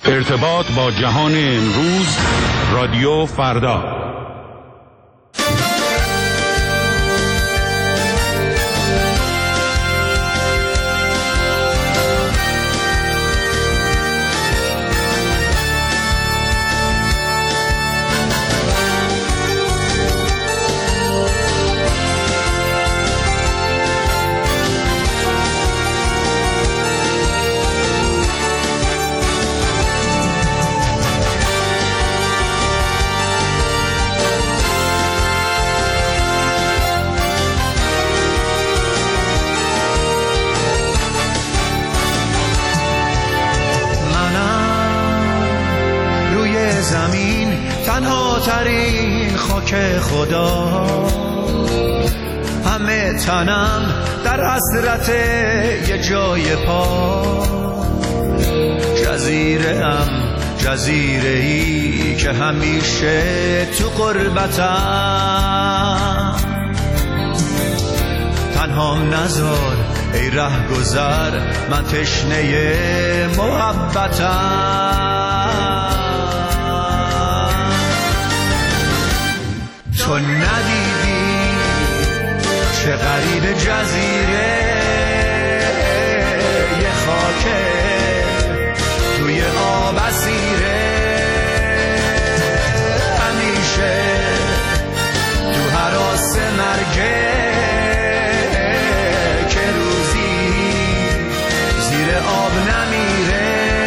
ارتباط با جهان امروز، رادیو فردا. ترین خاک خدا، همه تنم در حسرت یه جای پا. جزیره‌ای که همیشه تو غربتم. تنهام نذار ای رهگذر، من تشنه محبتم. تو ندیدی چه غریب جزیره، یه خاکه توی آب اسیره. همیشه تو هراس مرگه، که روزی زیر آب نمیره.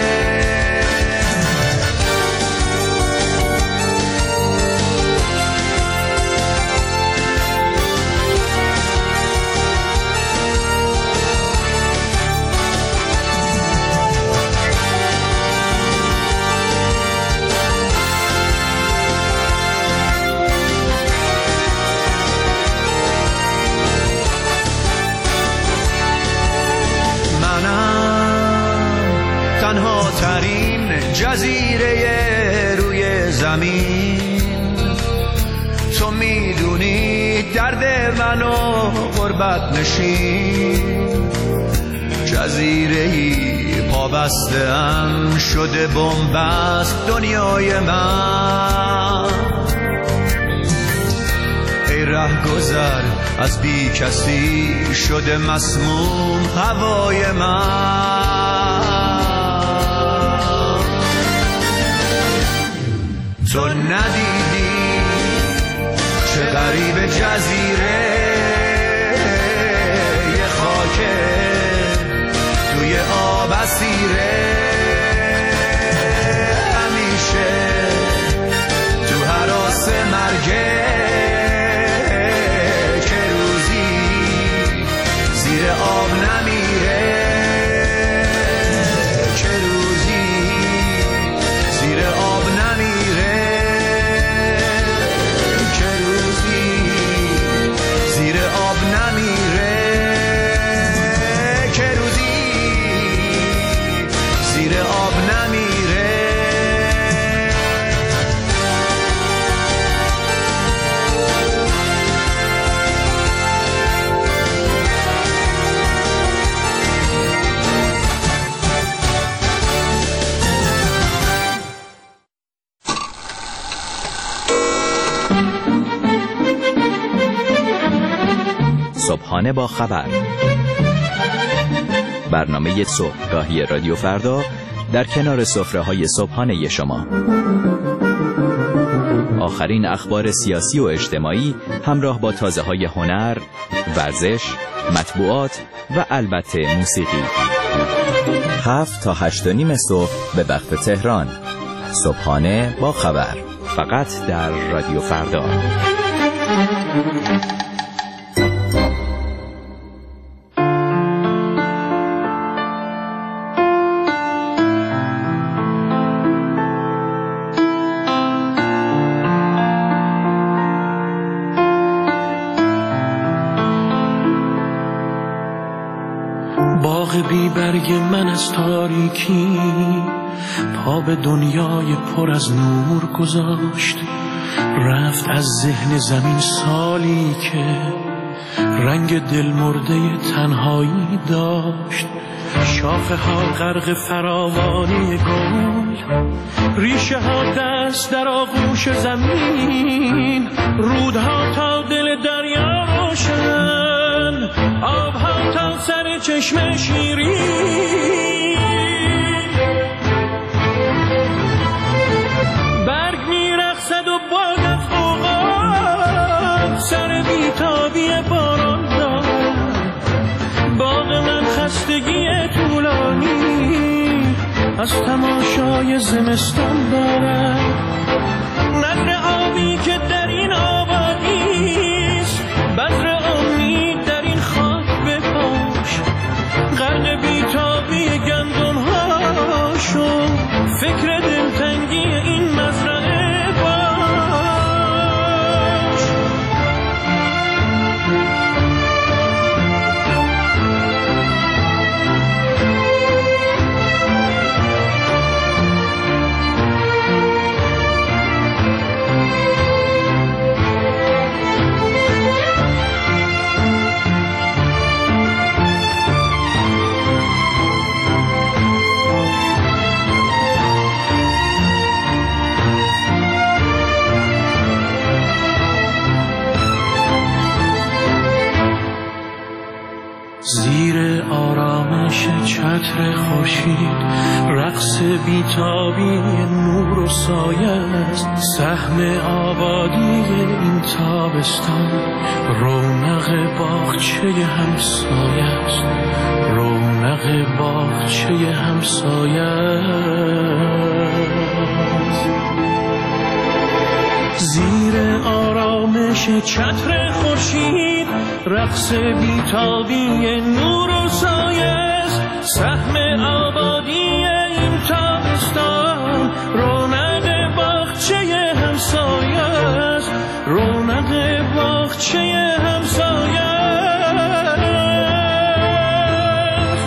تنها ترین جزیره روی زمین. تو میدونی درد منو غربت نشین. جزیره‌ای پابسته‌ام شده بن‌بست دنیای من. ای رهگذر از بی کسی شده مسموم هوای من. تو ندیدی چه غریب جزیره، یه خاکه توی آب اسیره. همیشه تو هراس مرگه، که روزی زیر آب نمیره. که روزی زیر آب نمیره. صبحانه با خبر، برنامه صبحگاهی رادیو فردا در کنار سفره‌های صبحانه شما. آخرین اخبار سیاسی و اجتماعی همراه با تازه‌های هنر، ورزش، مطبوعات و البته موسیقی. 7 تا 8:30 صبح به وقت تهران. صبحانه با خبر، فقط در رادیو فردا. باغ بی برگ من از تاریکی، پا به دنیای پر از نور گذاشت. رفت از ذهن زمین سالی که رنگ دل مرده تنهایی داشت. شاخه ها غرق فراوانی گل، ریشه ها دست در آغوش زمین، رودها تا دل دریا روشن، آبها تا سر چشم شیرین. برگ میرقصد و باد از اوقات، سر بیتابی باران دارد. باغ من خستگی طولانی از تماشای زمستان دارد. نظر آبی که در این آبادیست، بذر امید در این خاک بپاش. غرق بیتابی گندم ها شو، فکر دلتنگی این مزرعه باش. زیر آرامش چتر خورشید، رقص بیتابی نور و سایه است. سهم آبادی این تابستان، رونق باغچه همسایه است. رونق باغچه همسایه است. زیر آرامش چتر خورشید، رقص بیتابی نور و سایه است. سهم آبادی این تابستان، رونق باغچه همسایه است. رونق باغچه همسایه است.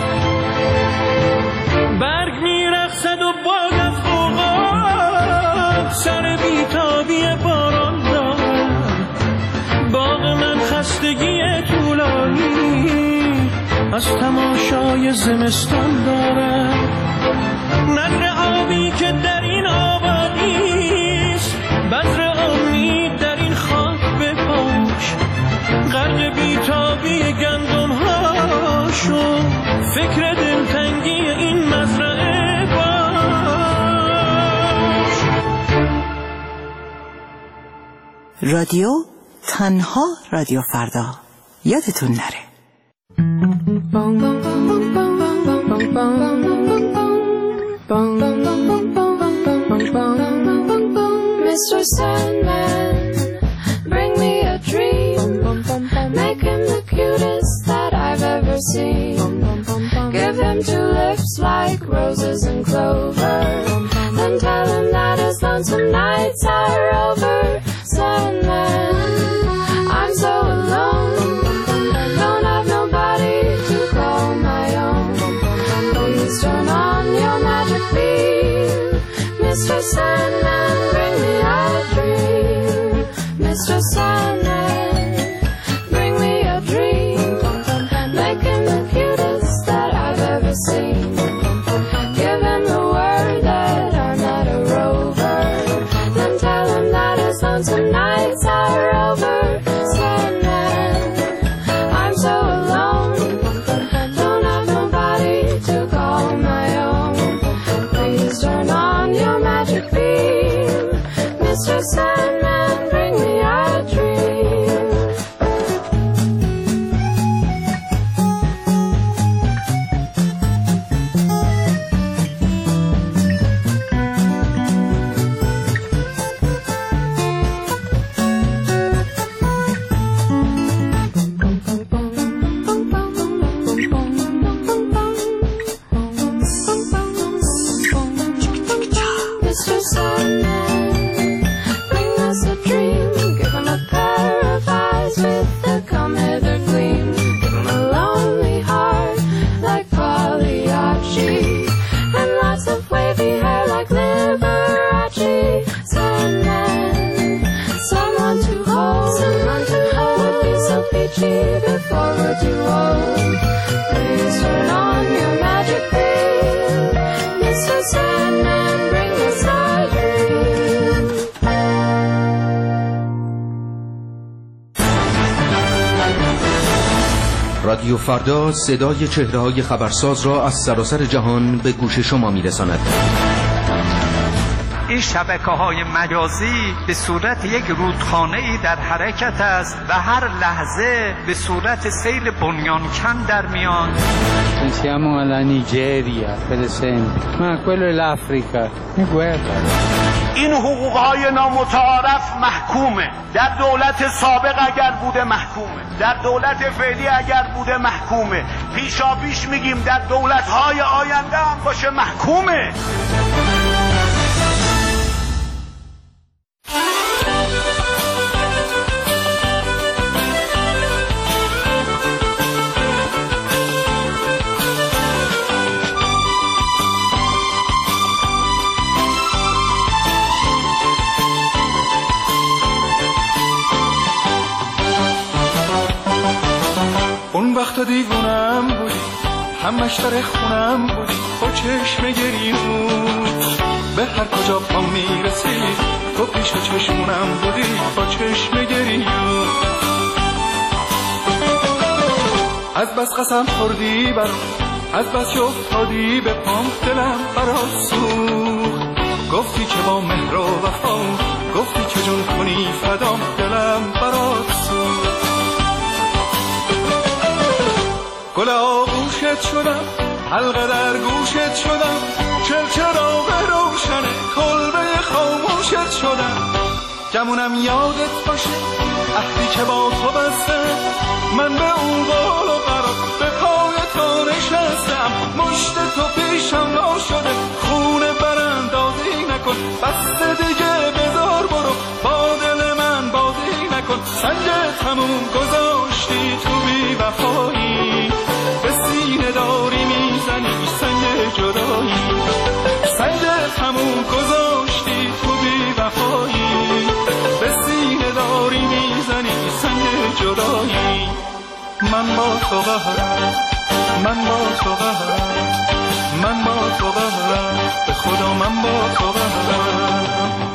برگ میرقصد و باد از اوقات، سر بیتابی باران دارد. باغ من خستگی طولانی از تماشای زمستان دارد. نظر آبی که در این آبادیست، بذر امید در این خاک بپاش. غرق بیتابی گندم ها شو، فکر دلتنگی این مزرعه باش. رادیو تنها رادیو فردا، یادتون نره. Mr. Sandman, bring me a dream. Make him the cutest that I've ever seen. Give him two lips like roses and clover. Then tell him that his lonesome nights are over. Sandman, I'm so alone, don't have nobody to call my own. Please turn on your magic beam. Mr. Sandman, bring me out a dream. Mr. Sandman, bring me a dream. Make him the cutest that I've ever seen. Give him the word that I'm not a rover. Then tell him that his lonesome nights are over. Sandman, I'm so alone, don't have nobody to call my own. Please turn on your magic beam. Mr. Sandman, bring me out a dream. Mr. Sandman, bring us a dream. Give him a pair of eyes with the come hither gleam. Give him a lonely heart like Pagliacci, and lots of wavy hair like Liberace. Sandman, someone to hold would be so peachy before we're too old. Please turn on your magic رادیو فردا صدای چهره‌های خبرساز را از سراسر جهان به گوش شما می‌رساند. این شبکه‌های مجازی به صورت یک رودخانه‌ای در حرکت است و هر لحظه به صورت سیل بنیانکن در میان. Siamo alla Nigeria, per esempio, ma quello è l'Africa, è guerra. این حقوق‌های نامتعارف محکومه. در دولت سابق اگر بوده محکومه، در دولت فعلی اگر بوده محکومه، پیشاپیش میگیم در دولت‌های آینده هم باشه محکومه. اون وقتا دیوونم بودی، همش در خونم بودی، با چشم گریون به هر کجا پا میرسی تو پیش چشمونم بودی، با چشم گریون. از بس قسم خوردی برام، از بس که افتادی به پام، دلم برات سوخت. گفتی که با مهر و وفا، گفتی که جون کنی فدام، دلم برات سوخت. گل آغوشت شدم، حلقه در گوشت شدم، چراغ روشنه کلبه خاموشت شدم. گمونم یادت باشه عهدی که با تو بستم، من به اون قول و قرار به پای تو نشستم. مشت تو پیشم ناشده، خونه براندازی نکن، بسته دیگه بذار برو، با دل من بازی نکن. سنگ تموم گذاشتی تو بی وفایی، به سینه داری میزنی سنگ جدایی. سنگ تموم گذاشتی تو بی وفایی، به سینه داری میزنی سنگ جدایی. من با تو قهرم، من با تو قهرم، من با تو قهرم، به خدا من با تو قهرم.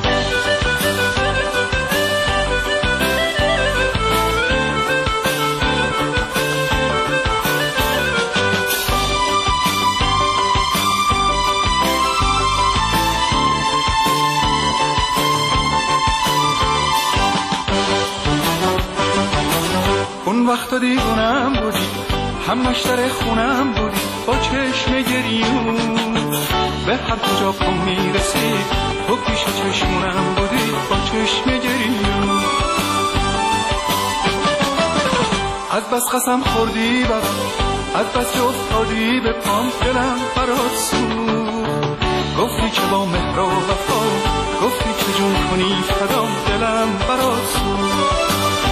اون وقتا دیوونم بودی، همش در خونم بودی، با چشم گریون به هر کجا پا میرسی تو پیش چشمونم بودی، با چشم گریون. از بس قسم خوردی برام، از بس که افتادی به پام، دلم برات سوخت. گفتی که با مهر و وفا، گفتی که جون کنی فدام، دلم برات سوخت.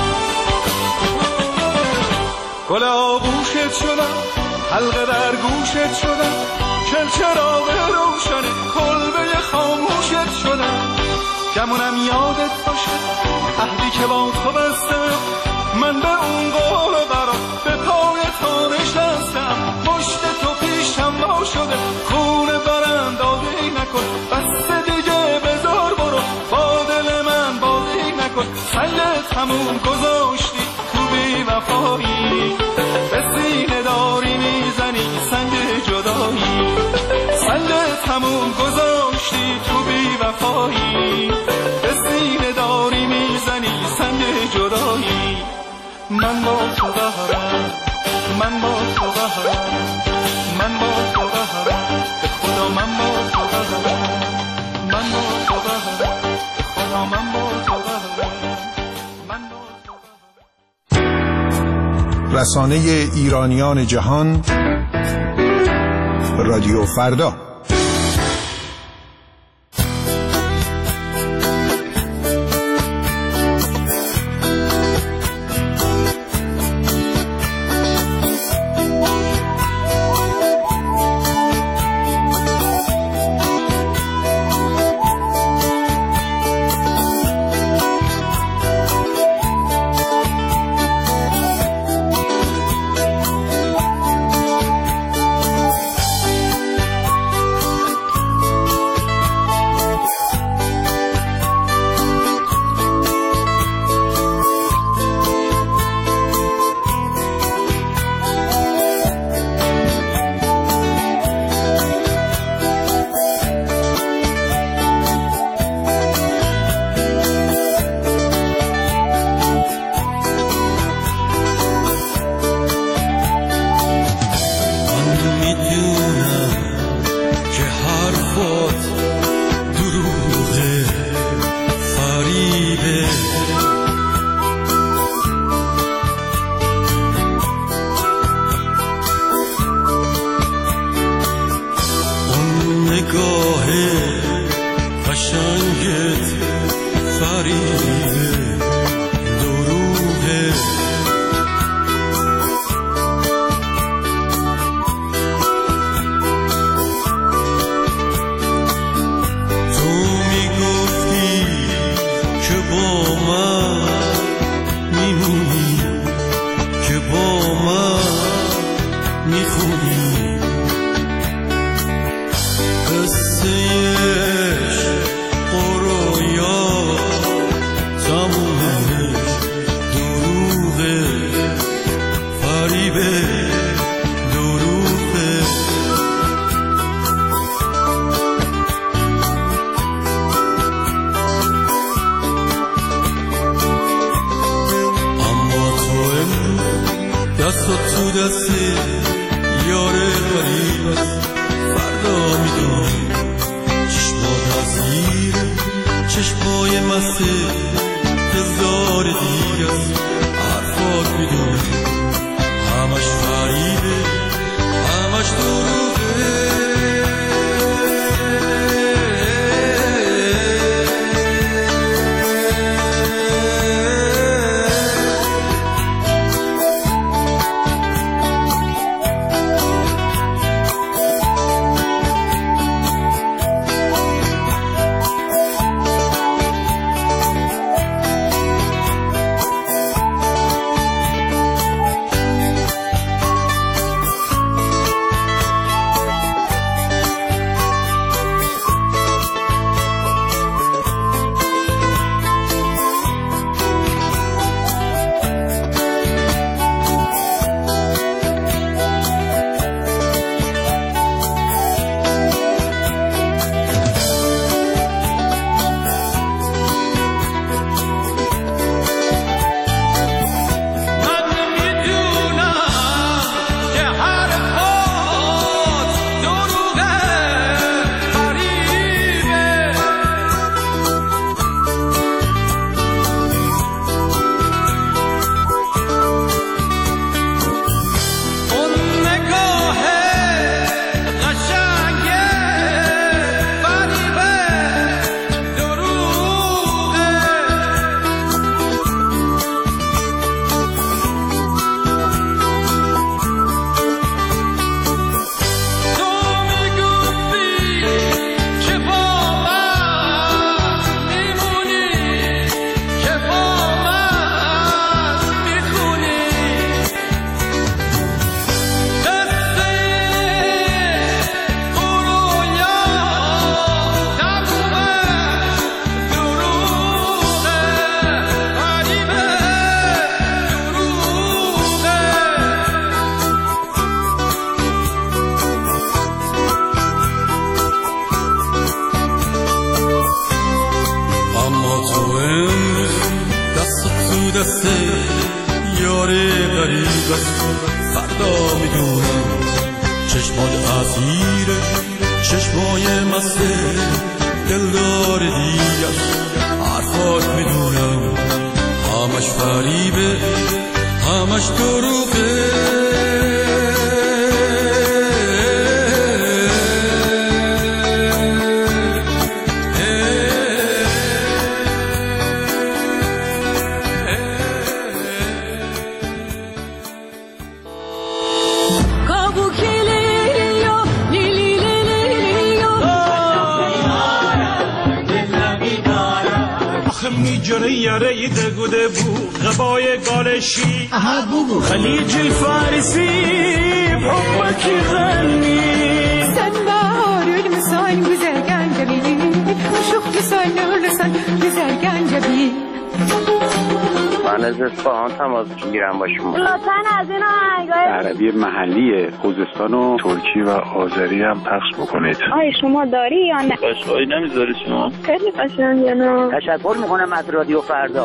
گل آغوشت شدم، حلقه در گوشت شدم، چراغ روشنه کلبه خاموشت شدم. گمونم یادت باشه عهدی که با تو بستم، من به اون قول و قرار به پای تو نشستم. مشت تو پیشم وا شده، خونه براندازی نکن، بسته دیگه بذار برو، با دل من بازی نکن. سنگ تموم گذاشتی تو بی وفایی، به سینه داری میزنی سنگ جدایی. سنگ تموم گذاشتی تو بی وفایی، به سینه داری میزنی سنگ جدایی. من با تو قهرم، من با تو قهرم، من با تو قهرم، به خدا من با تو قهرم، من با تو قهرم، به خدا من با تو قهرم، من با تو قهرم. رسانه ایرانیان جهان، رادیو فردا. حرفات دروغه فریبه اون نگاه قشنگت فریبه دروغه چشمای مسته هزار دیگه حرفات میدونم همش فریبه همش دروغه خليج الفارسي بحبك يغني سنبار المسان güzelgen جبين شوق لسان لسان güzelgen جبين من از اصفهان تماس میگیرم با شما. لطفاً از این آهنگای عربی محلی خوزستان و ترکی و آذری هم پخش بکنید. آیا شما داری یا نه؟ قشقایی نمیذاری شما؟ خیلی قشنگه نه. تشکر میکنم از رادیو فردا.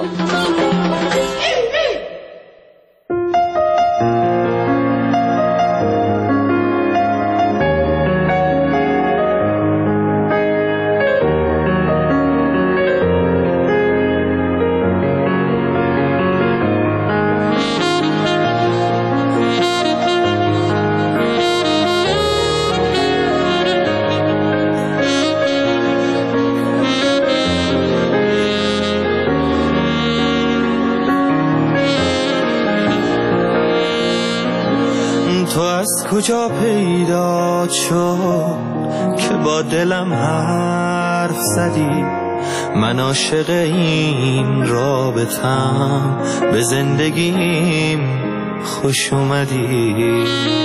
کجا پیدا شد که با دلم حرف زدی؟ من عاشق این رابطم، به زندگیم خوش اومدی.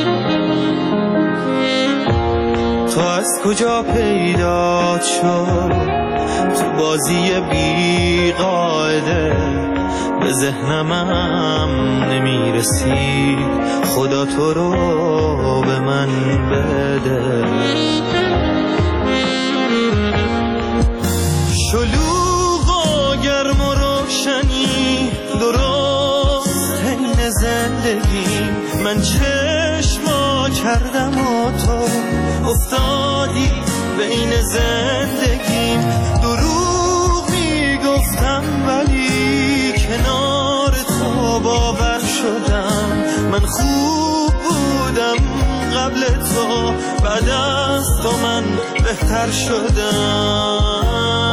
تو از کجا پیدا شد تو بازی بی قاعده؟ به ذهنم نمیرسی، خدا تو رو به من بده. شلوغ و گرم و روشنی درست حین زندگیم، من چشما کردم و تو افتادی بین زندگیم. دروغ میگفتم ولی کنار تو باور شدم. من خوب بودم قبل تو، بعد از تو من بهتر شدم.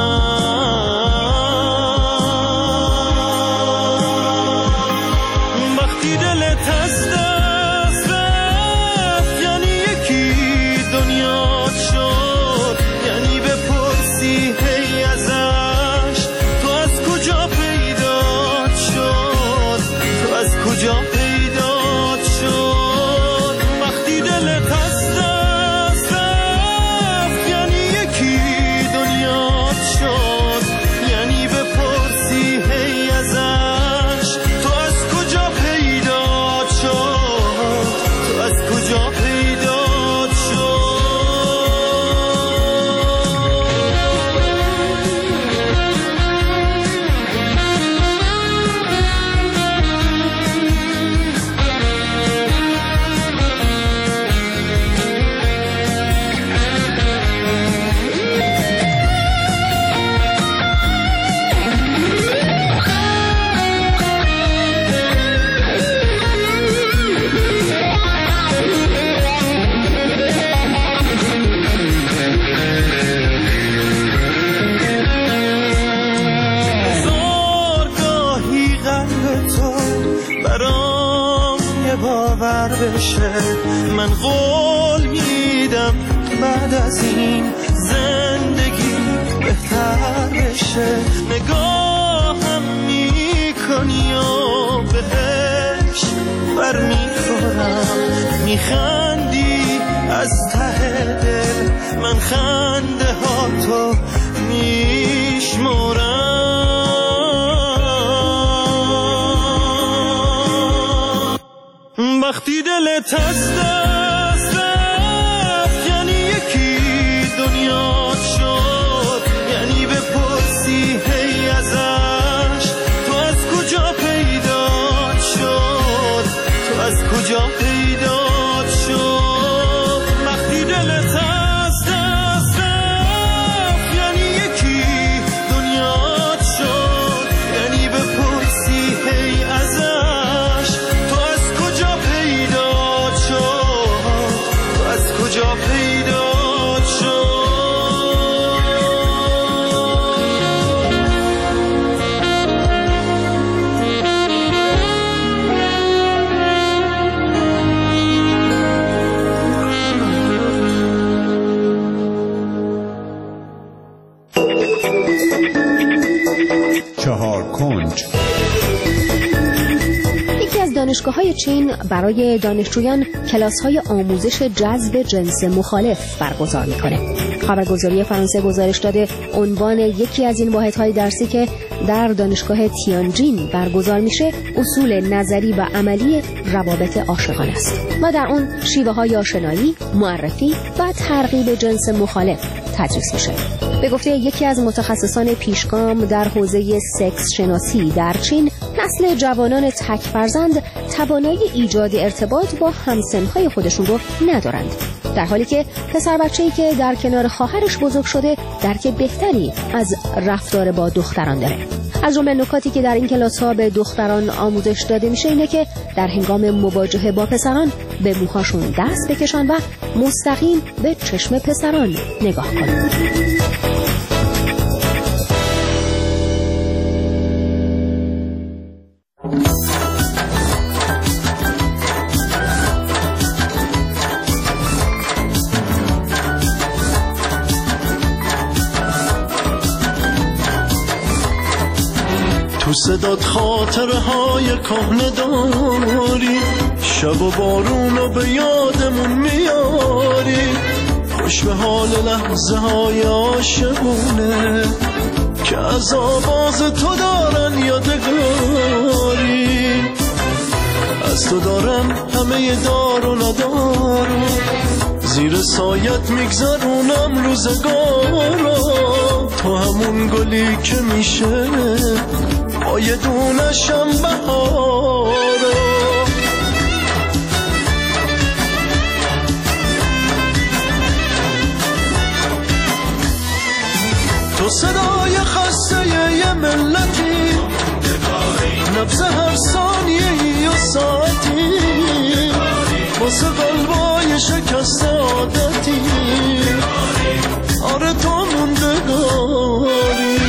وقتی دلت از دست رفت یعنی یکی دنیا شد، یعنی بپرسی هی ازش تو از کجا پیدا شد، تو از کجا پیدا شد. وقتی دلت از دست رفت یعنی یکی دنیا شد، یعنی بپرسی هی ازش تو از کجا پیدا شد، تو از کجا پیدا شد. زارگاهی قلب تو برام یه باور بشه، من قول میدم بعد از این زندگی بهتر بشه. نگاهم میکنی و بهش بر میخورم، میخندی از ته دل، من خنده ها تو میشمرم. وقتی دلت از دست رفت یعنی یکی دنیا شد، یعنی بپرسی هی ازش تو از کجا پیدا شد، تو از کجا پیدا شد. وقتی دلت از دست رفت یعنی یکی دنیا شد، یعنی بپرسی هی ازش تو از کجا پیدا شد، تو از کجا پیدا شد. چهار کنج. یکی از دانشگاه‌های چین برای دانشجویان کلاس‌های آموزش جذب جنس مخالف برگزار می‌کنه. خبرگزاری فرانسه گزارش داده عنوان یکی از این واحدهای درسی که در دانشگاه تیانجین برگزار میشه اصول نظری و عملی روابط عاشقانه است و در اون شیوه‌های آشنایی، معرفی و ترغیب جنس مخالف تدریس میشه. به گفته یکی از متخصصان پیشگام در حوزه سکس شناسی در چین، نسل جوانان تک فرزند توانایی ایجاد ارتباط با همسنهای خودشون رو ندارند، در حالی که پسر بچه‌ای که در کنار خواهرش بزرگ شده درک بهتری از رفتار با دختران داره. از جمله نکاتی که در این کلاس‌ها به دختران آموزش داده میشه اینه که در هنگام مواجهه با پسران به موهاشون دست بکشن و مستقیم به چشم پسران نگاه کنن. تو صدات خاطرهای کهنه داری، شب و بارونو به یادمون میاری، خوش به حال لحظه های عاشقونه که از آواز تو دارن یادگاری. از تو دارم همه دار و ندارم، زیر سایت میگذرونم روزگارا. تو همون گلی که میشه با یه دونشم بهارا. تو صدای خسته یه ملتی، نبض هر ثانیه و ساعتی، واسه قلبای شکست عادتی، آره تو موندگاری.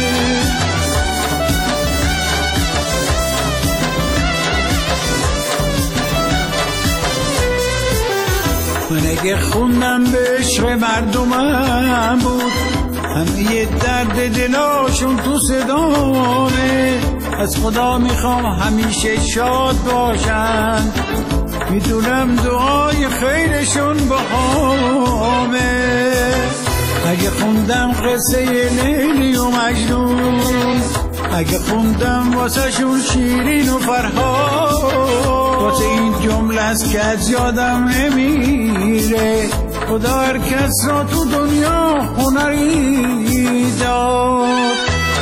من اگه خوندم به عشق مردمم بود، همه یه درد دلاشون تو صدامه. از خدا میخوام همیشه شاد باشن، میدونم دعای خیرشون بهامه. اگه خوندم قصه لیلی و مجنون، اگه خوندم واسه شون شیرین و فرهاد، واسه این جمله است که از یادم نمیره. خدا هر کس را تو دنیا هنری داد.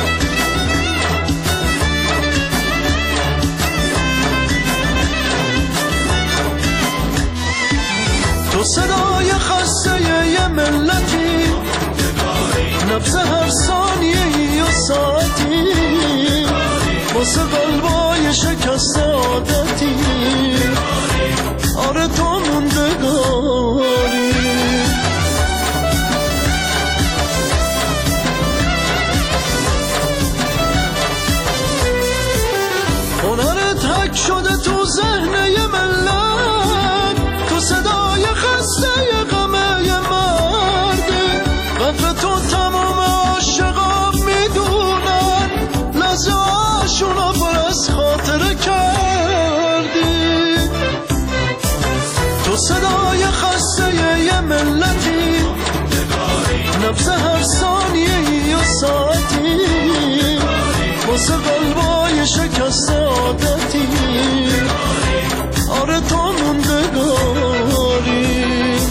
تو صدای خسته یه ملتی، نبض هر ثانیه و ساعتی، واسه قلبای شکست عادتی، آره تو موندگاری. هنرت حک شده تو ذهن یه ملت، تو صدای خسته یه غمه یه مرده. قدر تو تمام عاشقا میدونن، لحظه هاشونا پر از خاطره کردی. تو صدای خسته یه ملتی، نبض هر ثانیه و ساعتی، واسه قلبای شکست عادتی، آره تو موندگاری.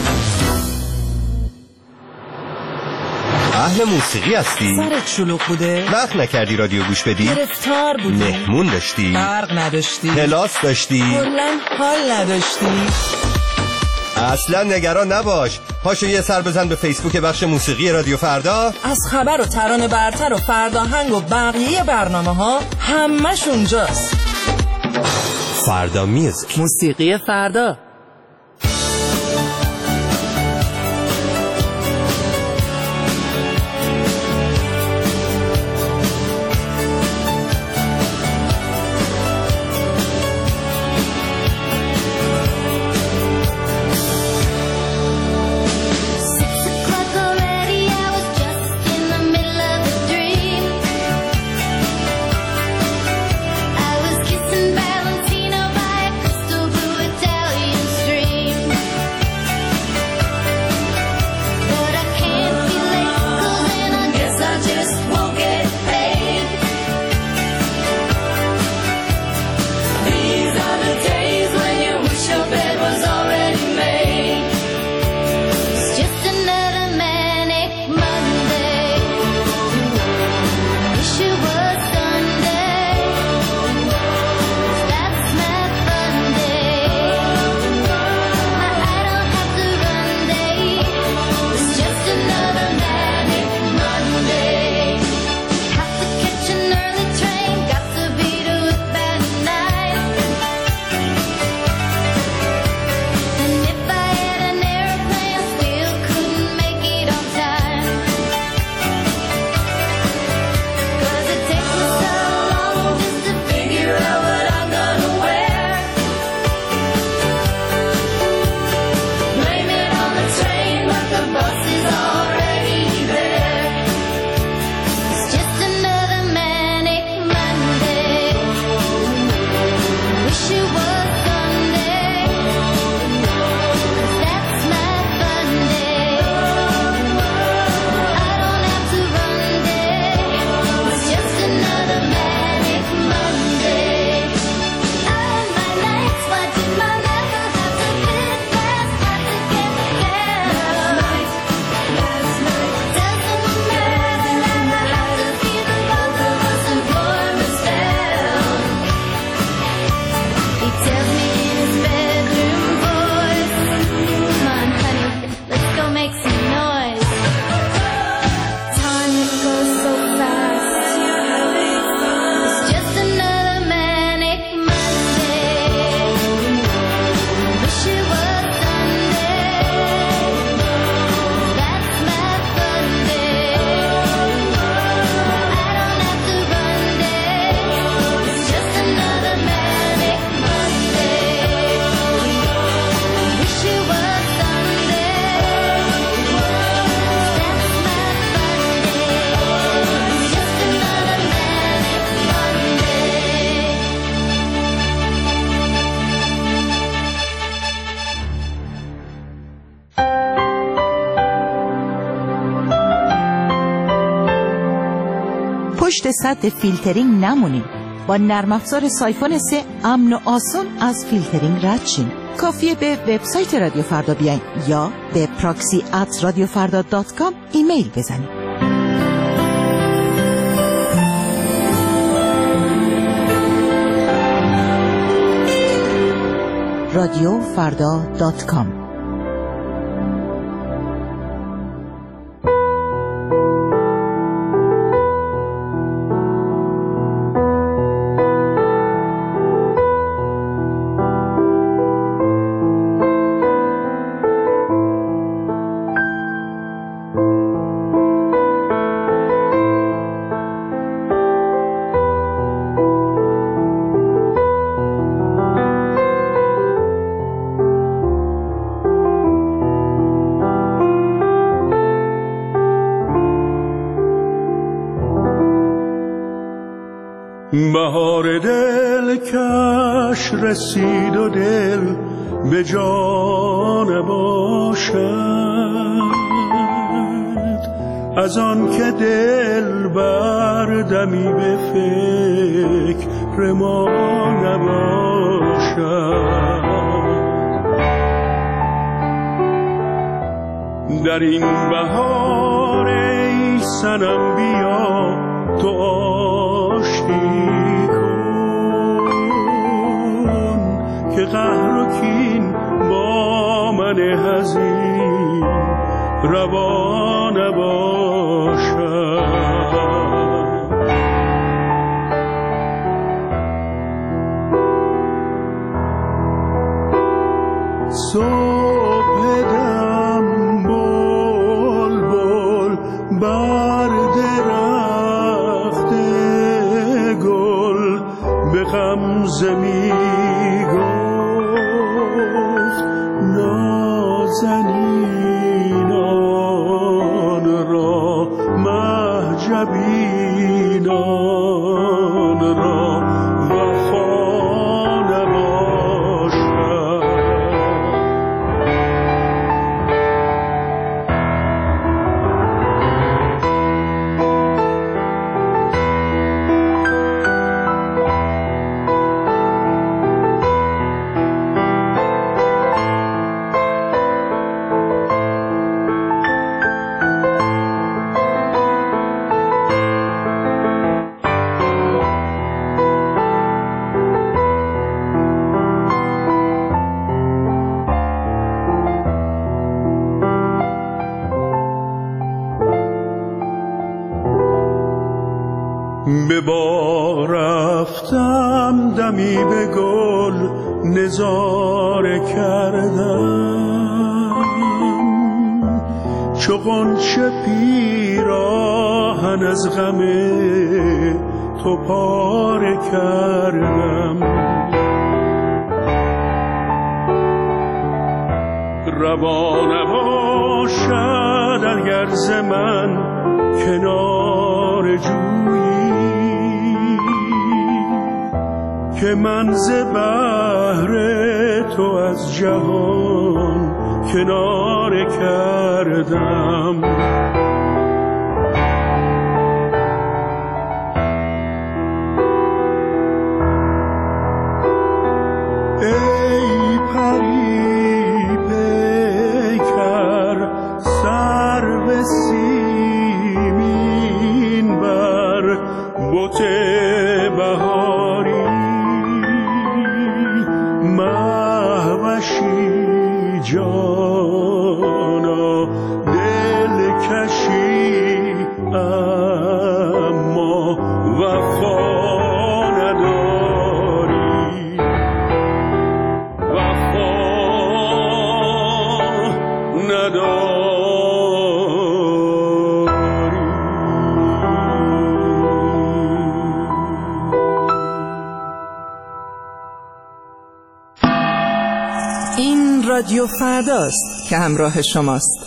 اهل موسیقی هستی؟ سرت شلوغ بوده؟ وقت نکردی رادیو گوش بدی؟ گرفتار بودی؟ مهمون داشتی؟ برق نداشتی؟ کلاس داشتی؟ کلاً حال نداشتی؟ اصلا نگران نباش، پاشو یه سر بزن به فیسبوک بخش موسیقی رادیو فردا. از خبر و ترانه برتر و فرداهنگ و بقیه برنامه ها همش اونجاست. فردا میوزیک، موسیقی فردا. Valentino by a crystal blue Italian پشت سد فیلترینگ نمونیم. با نرم افزار سایفون 3 امن و آسان از فیلترینگ رد شیم. کافیه به وبسایت رادیو فردا بیاین یا به proxy@radiofarda.com ایمیل بزنید. radiofarda.com بهار دل کش رسید و دل به جان باشد، از آن که دل بردمی به فکر ما نباشد. در این بهار ای صنم بیا تو آشتی کن که قهر و کین با من حزین روا نباشد. صبح دم بلبل بر درخت گل به غمزه می گفت نازنینان را مهجبینان را وفا نباشد. به بار رفتم دمی به گل نظاره کردم، چو غنچه پیراهن از غم تو پاره کردم. روا نباشد اگر ز من کنار جویی که من ز بحر تو از جهان کناره کردم. ای پری پیکر سرو سیمین بر بت بهاری مهوشی جانا دل کشی اما وفا نداری، وفا نداری. این رادیو فرداست که همراه شماست.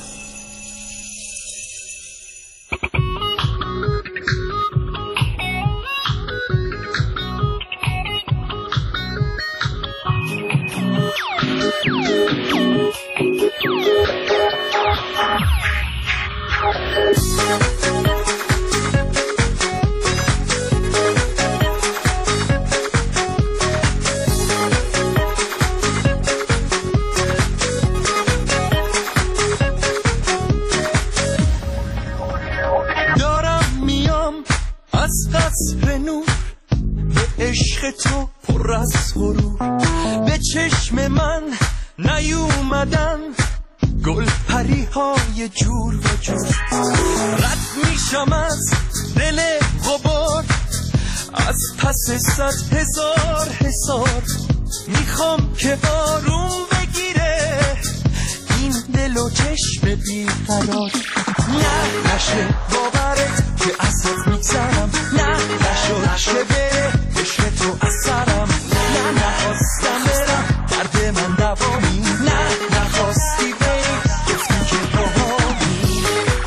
از قصر نور به عشق تو پر از غرور، به چشم من نیومدن گل پری های جور و جور. رد میشم از دل غبار از پس 100,000 حصار، میخوام که آروم بگیره این دل و چشم بیقرار. نه نشه باورت که ازت میگذرم، نه نشه بره عشق تو از سرم، نه نخواستم برم درد من دوامی، نه نخواستی بری گفتی که باهامی.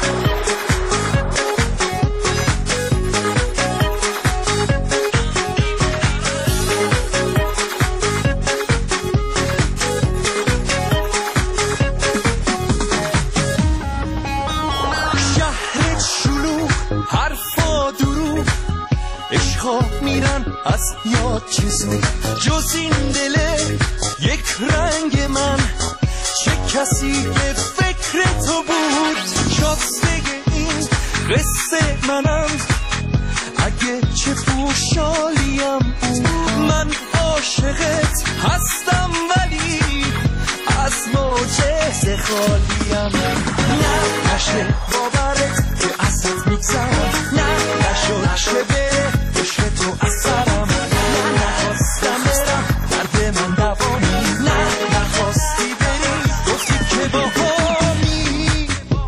شهر شلوغ حرفا دروغ، عشقا میرن از یاد چیزی جز این دله یک رنگ من. چه کسی به فکر تو بود شازده این قصه منم، اگه چه پوشالیم من عاشقت هستم ولی از معجزه خالیم. نه نشه باورت که ازت میگذرم، نه نشه بره عشق تو از سرم، نه نخواستم برم درد من دوامی، نه نخواستی بری گفتی که باهامی.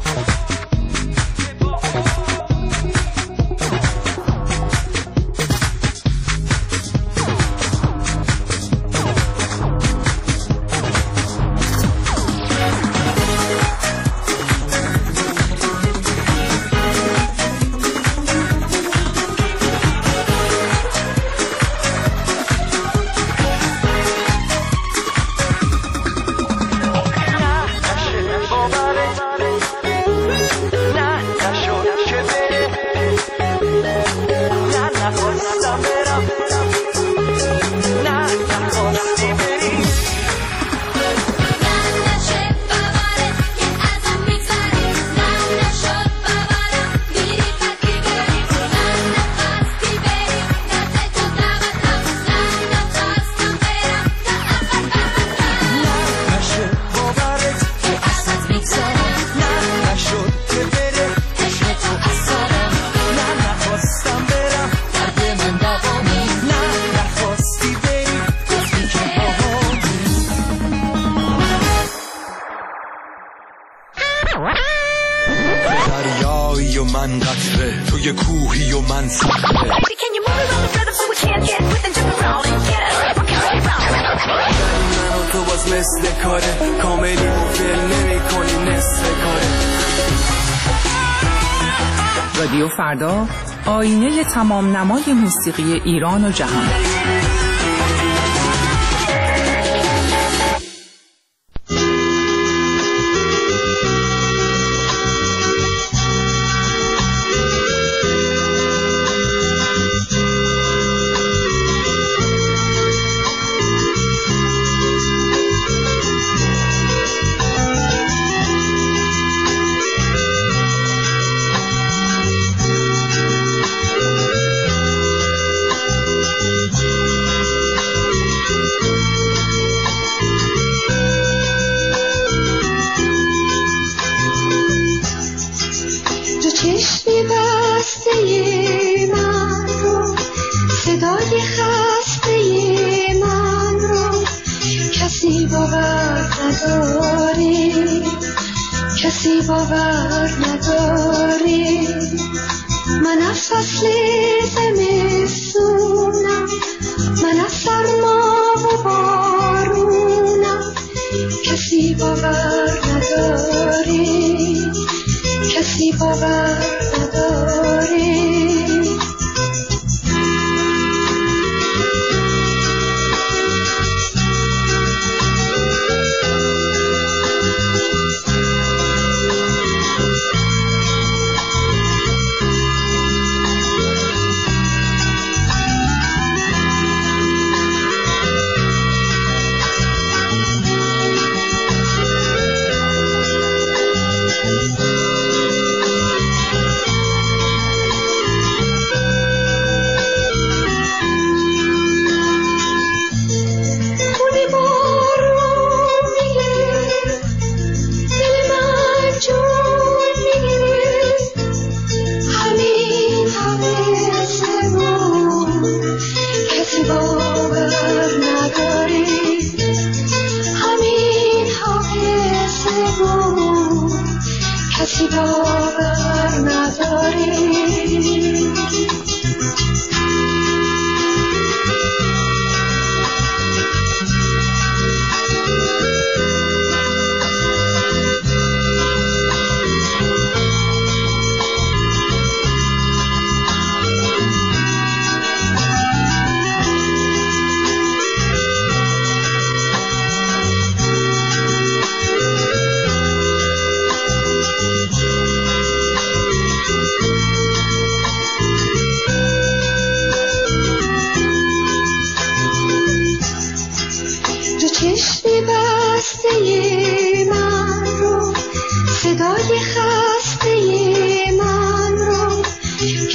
دریایی و من قطره، توی کوهی و من صخره. من و تو باز مثل کاره، کاملی و فیل نمی کنی نصف کاره. رادیو فردا، آینه تمام نمای موسیقی ایران و جهان.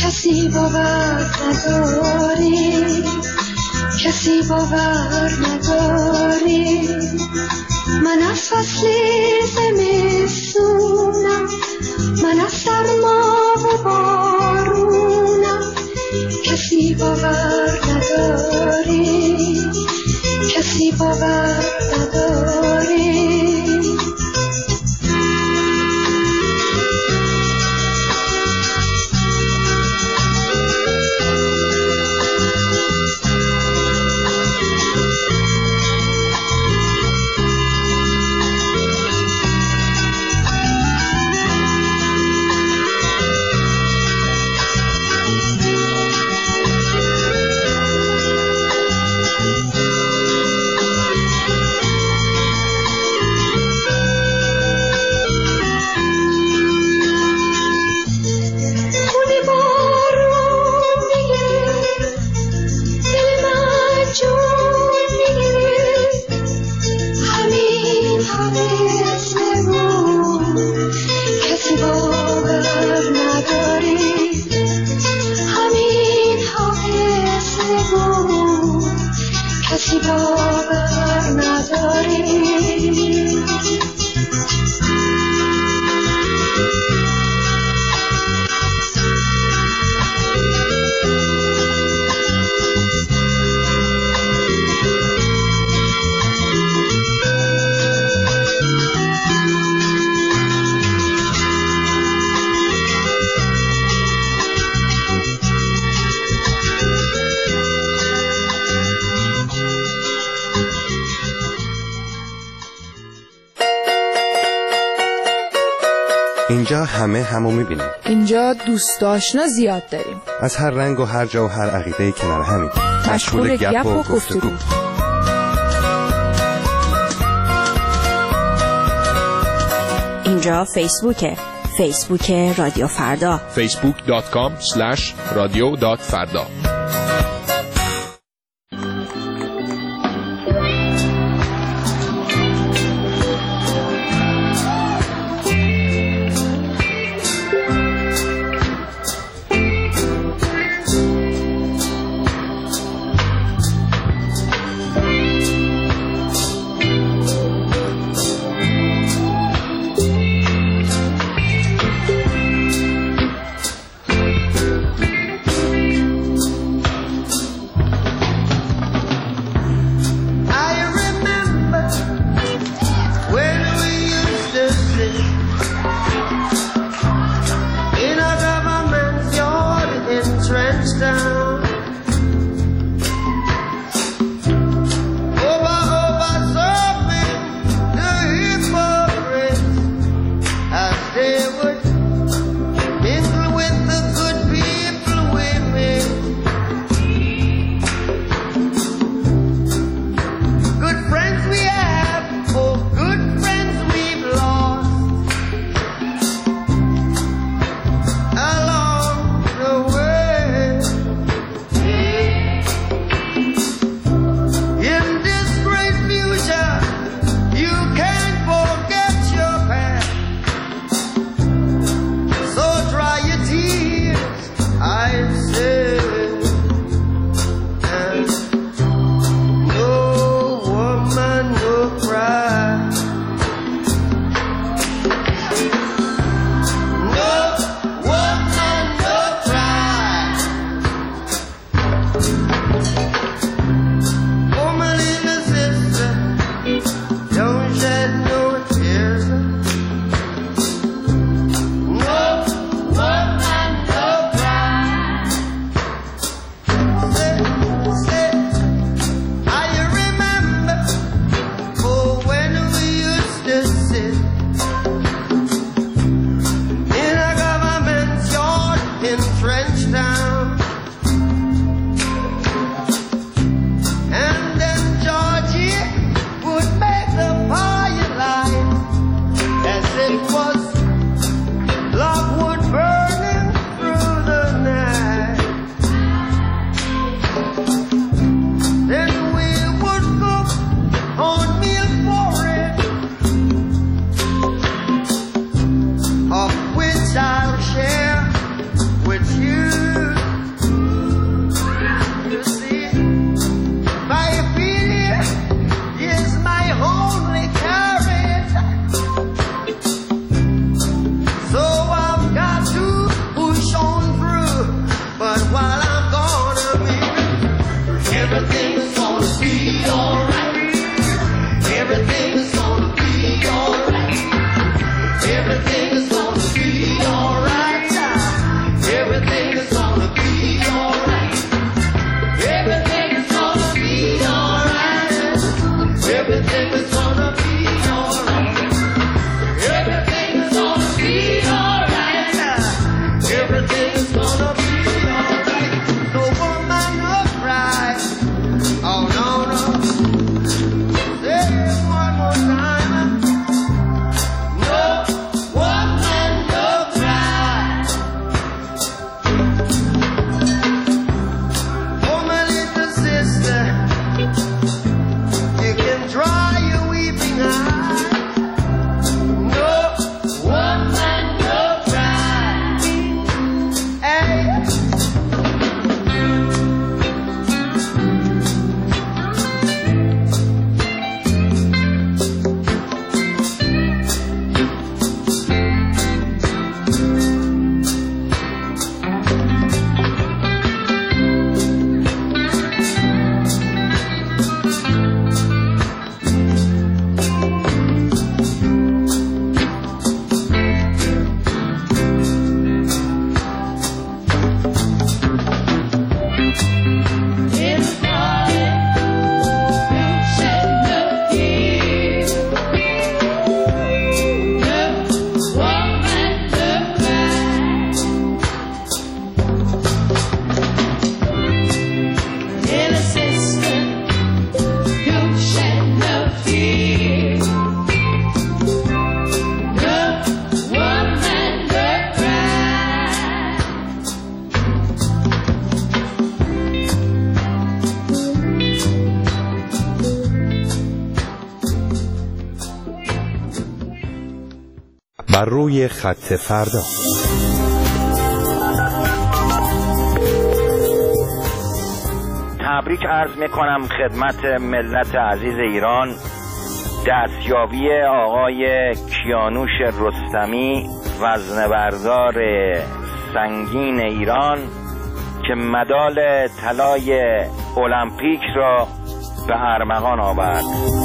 کسی باور نداری، کسی باور نداری. من از فصل زمستونم، من از سرما و بارونم. کسی باور نداری، کسی باور نداری. اینجا همه همو میبینیم. اینجا دوست آشنا زیاد داریم. از هر رنگ و هر جا و هر عقیده کنار همین. مشغول گپ و گفتگو. اینجا فیسبوکه. فیسبوک رادیو فردا. facebook.com/radio.farda. I'll share with you. بر روی خط فردا. تبریک عرض میکنم خدمت ملت عزیز ایران دستیابی آقای کیانوش رستمی وزنه‌بردار سنگین ایران که مدال طلای المپیک را به ارمغان آورد.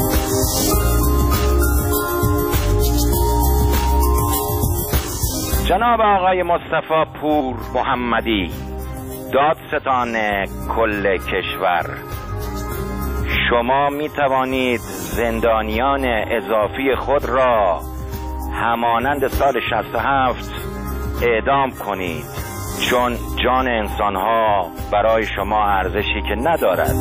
جناب آقای مصطفی پور محمدی دادستان کل کشور، شما می توانید زندانیان اضافی خود را همانند سال 67 اعدام کنید، چون جان انسانها برای شما ارزشی که ندارد.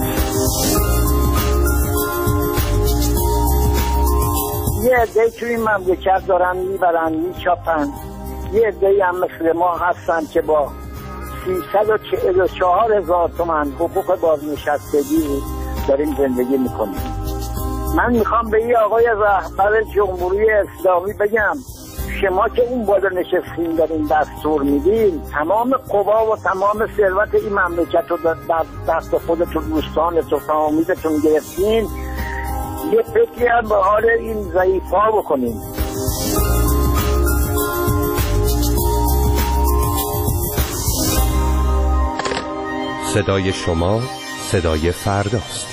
یه عده توی این مملکت دارن میبرن میچاپن، یه عده هم مثل ما هستن که با 344,000 تومان حقوق بازنشستگی داریم زندگی میکنیم. من میخوام به این آقای رهبر جمهوری اسلامی بگم شما که اون بالا نشستین دارین دستور میدین، تمام قوا و تمام ثروت این مملکت رو در دست خودتون دوستانتون فامیلتون گرفتین، یه فکری هم به حال این ضعیف‌ها بکنین. صدای شما صدای فرداست.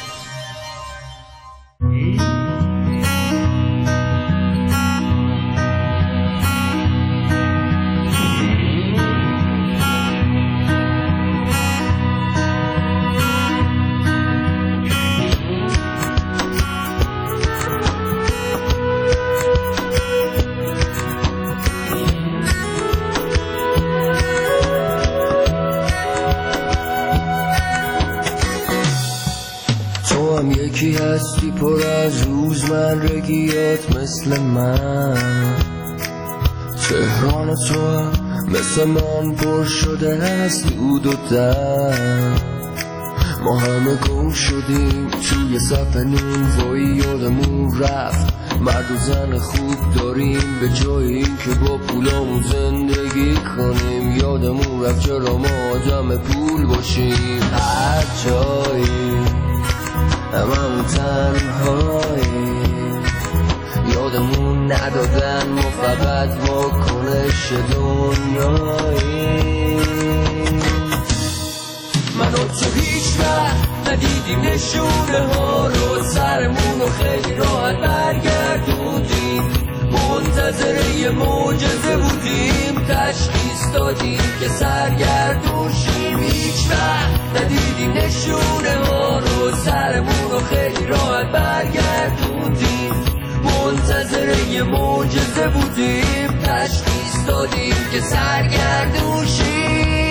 یکی هستی پر از روزمرگیات مثل من، تهران تو هم مثل من پر شده از دود و دم. ما همه گم شدیم توی سپنون، وای یادمون رفت مرد و زن خوب داریم، به جای این که با پولامون زندگی کنیم. یادمون رفت چرا ما آدم پول باشیم، هر جایی هممون تنهایی. یادمون ندادن ما فقط واکنش دنیایی. من و تو هیچ وقت ندیدیم نشونه ها رو، سرمون رو خیلی راحت برگردوندیم، منتظر یه معجزه بودیم، تشخیص دادیم که سرگردون شیم. هیچ وقت ندیدیم نشونه ها رو، سرمون رو خیلی راحت برگردوندیم، منتظر یه معجزه بودیم، تشخیص دادیم که سرگردون شیم.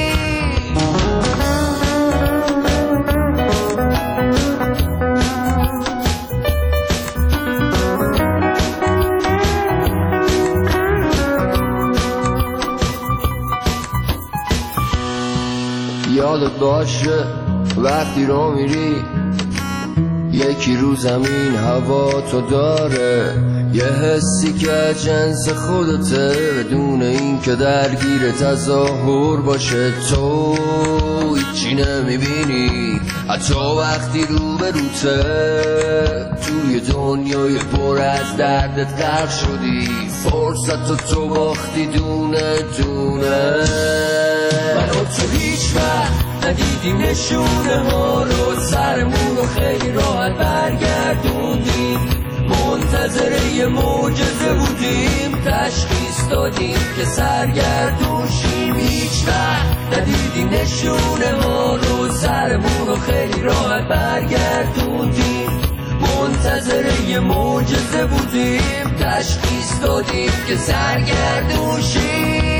یادت باشه وقتی رو میری یکی رو زمین هوا تو داره، یه حسی که جنس خودته بدون این که درگیر تظاهر باشه. تو هیچی نمیبینی حتی وقتی رو به روته، توی دنیای پر از دردت غرق شدی، فرصت تو باختی دونه دونه. من و تو هیچ وقت ندیدیم نشونه ها رو، سرمون رو خیلی راحت برگردوندیم، منتظر یه معجزه بودیم، تشخیص دادیم که سرگردون شیم. هیچ وقت ندیدیم نشونه ها رو، سرمون رو خیلی راحت برگردوندیم، منتظر یه معجزه بودیم، تشخیص دادیم که سرگردون شیم.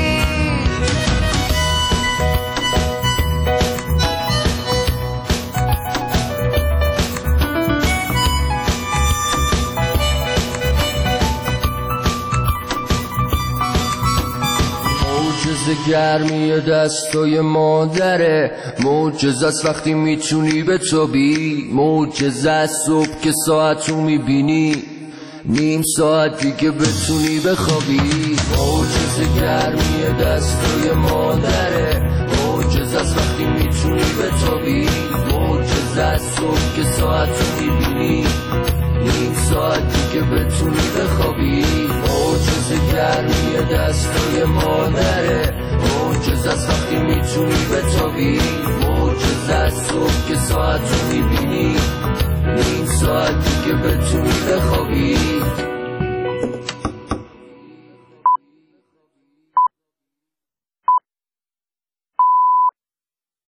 معجزه گرمی دستای مادره، معجزه است وقتی میتونی بتابی، معجزه است صبح که ساعتو میبینی، نیم ساعت دیگه بتونی بخوابی. معجزه گرمی دستای مادره، معجزه است وقتی میتونی بتابی. معجزه است صبح که ساعت رو میبینی، نیم ساعت دیگه بتونی بخوابی. معجزه گرمی دستای مادره، معجزه است وقتی میتونی بتابی. معجزه است صبح که ساعت رو میبینی، نیم ساعت دیگه بتونی بخوابی.